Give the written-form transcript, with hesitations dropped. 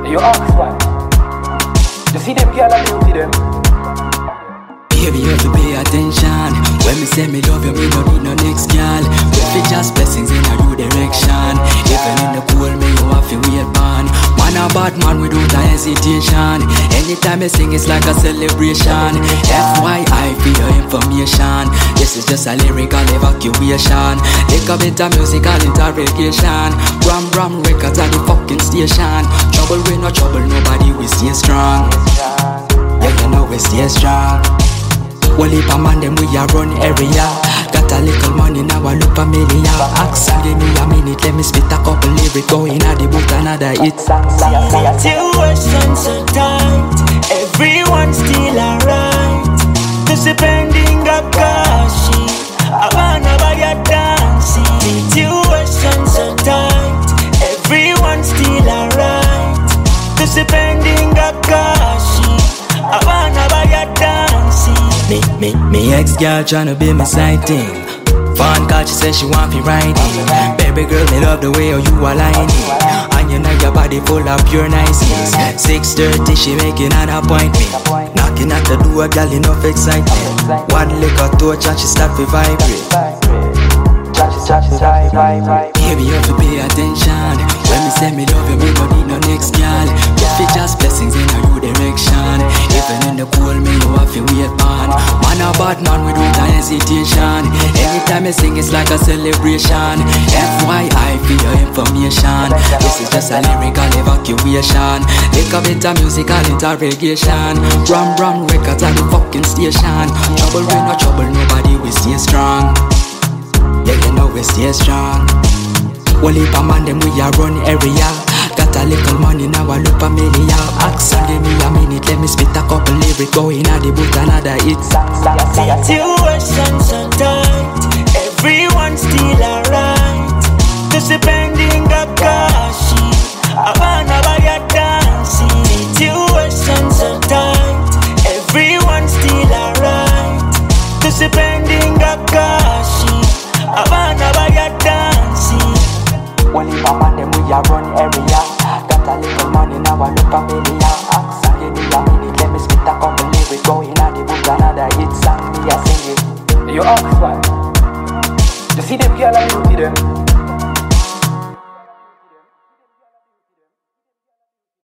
You ask why? You see them girl and beauty them. Baby, you have to pay attention. When me say me love you, me no need no next girl. If it just blessings in a new direction. Even in the cold, me you have to wait on. Man a bad man without a hesitation. Anytime I sing, it's like a celebration. FYI for your information. This is just a lyrical evacuation. Take a bit of musical interrogation. Ram records at the fucking station. Trouble we no trouble, nobody we stay strong. Yeah, you know we stay strong. Well, if a man them we a run area. Got a little money now I look familiar. Accent give me a minute, let me spit a couple lyrics. Going at the boot another hit. Situation so tight, everyone still alright. Cause depending a kashi, I wanna buy a dancing. Situation so tight, everyone still alright. Cause depending a kashi, I wanna buy a dancing. Me ex-girl tryna be my side thing. Fun cause she said she want me riding. Baby girl, me love the way you align it. And you know your body full of pure niceness. 6:30 she making an appointment. Knocking at the door, girl, enough excitement. One lick of touch and she start to vibrate. Baby, you have to pay attention. When me say me love you, me no need no next girl. If it just blessings in a new direction. Even in the cold, me you have to wait on. Man a bad man without a hesitation. Anytime I sing, it's like a celebration. FYI for your information. This is just a lyrical evacuation. Take a bit of musical interrogation. Ram records at the fucking station. Trouble we no trouble, nobody we stay strong. Yeah, you know we stay strong. Well, if a man them we a run area. Got a little money now I look familiar. Accent give me a minute, let me spit a couple lyrics. Going at the boot another hit. Situation so tight, everyone still alright. Cause depending a kashi, I wanna buy a dancing. Situation so tight, everyone still alright. Cause depending a kashi, I wanna buy a dancing. Well, if a man them we a run area. Got a little money now I look familiar. Accent give me a minute, let me spit a couple lyrics. Going at the boot another hit song, me a sing it. You ask why? You see them girl and beauty them.